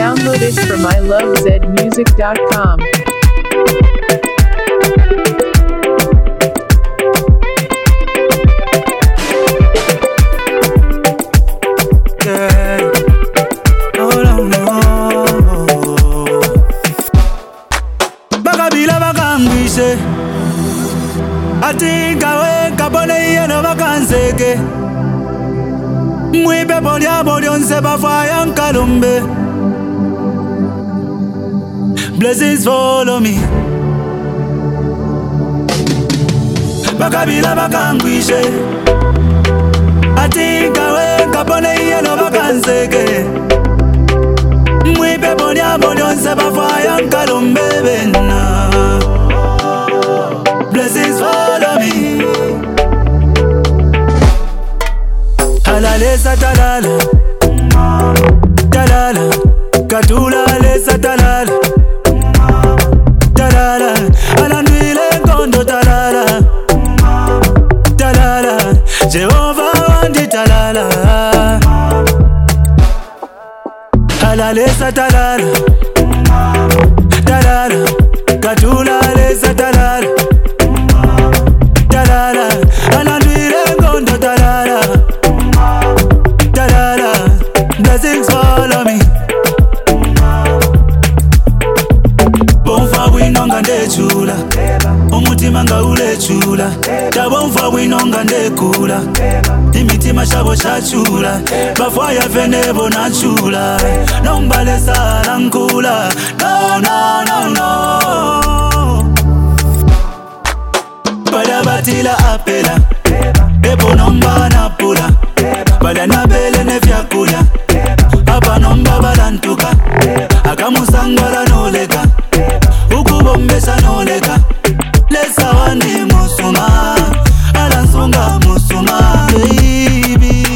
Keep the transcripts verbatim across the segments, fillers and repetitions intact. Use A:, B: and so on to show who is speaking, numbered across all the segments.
A: Downloaded from I love zed music dot com.
B: Yeah. Oh, no, no. Bakabila bakangwishe ati kawe kabone yeno bakanseke mwipe polya polyonse bafaya nkalumbe. Blessings follow me. Bakabila bakangwishe ati kawe kabone yeno bakanseke mwipe polya polyonse bafaya nkalumbe bena. Blessings follow me. Halalesa talala talala katula lesa talala talala alandwile kondo talala talala Jehova wandi talala halalesa talala talala katula lesa talala talala alandwile kondo talala talala blessings follow me. Bonfa winonga ndechula umutima nga ulechula tabonfa winonga ndekula imitima shabo shachula bafaya venebo nachula nombale sala nkula no no no no bada batila apela ebo nomba napula bada nabele nefyakuya apa nomba balantuka akamusangala noleka ukubombesa noleka lesa wandi musuma alansunga musuma baby.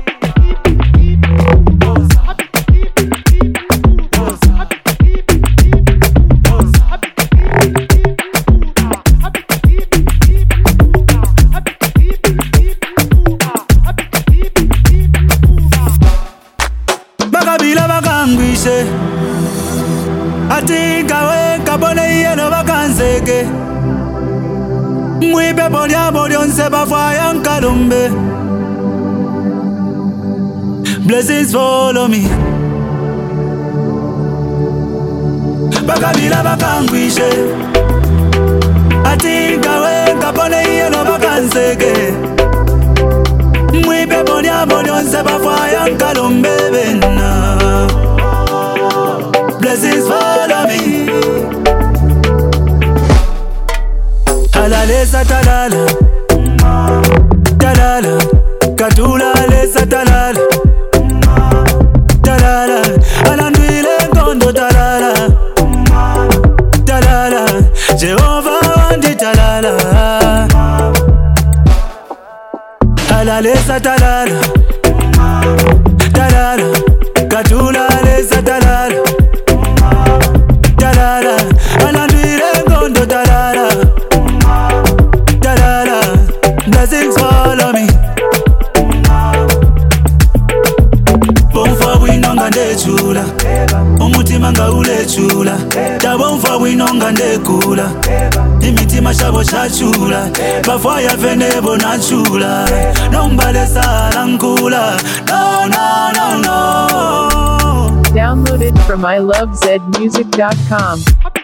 B: Bakabila bakangwishe ati kawe kabone yeno bakanseke mwipe polya polyonse bafaya nkalumbe. Blessings follow me. Bakabila bakangwishe ati kawe kabone yeno bakanseke mwipe polya polyonse bafaya nkalumbe bena. Blessings follow me. Halalesa talala talala katula lesa talala talala alandwile kondo talala talala Jehova wandi talala halalesa talala talala katula lesa talala talala alandwile kondo talala talala blessings follow me. Bonfa winonga ndechula umutima nga ulechula tabonfa winonga ndekula imitima shabo shachula bafaya venebo nachula nombale sala nkula no no no no.
A: Downloaded from I love zed music dot com.